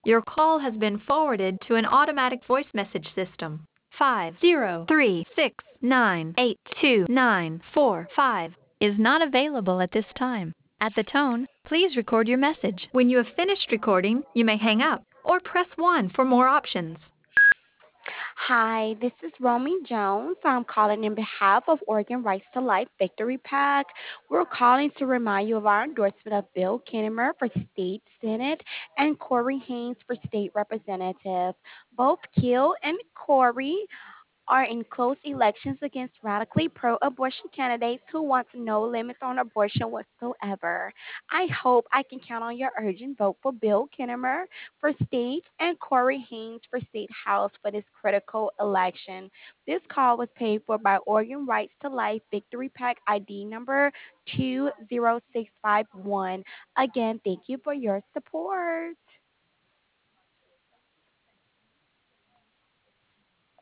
Your call has been forwarded to an automatic voice message system. 503698294 is not available at this time. At the tone, please record your message. When you have finished recording, you may hang up or press 1 for more options. Hi, this is Romy Jones. I'm calling in behalf of Oregon Rights to Life Victory PAC. We're calling to remind you of our endorsement of Bill Kinnemer for State Senate and Corey Haynes for State Representative. Both Kill and Corey are in close elections against radically pro abortion candidates who want no limits on abortion whatsoever. I hope I can count on your urgent vote for Bill Kinnemer for state and Corey Haynes for state house for this critical election. This call was paid for by Oregon Rights to Life Victory Pack ID number 20651. Again, thank you for your support.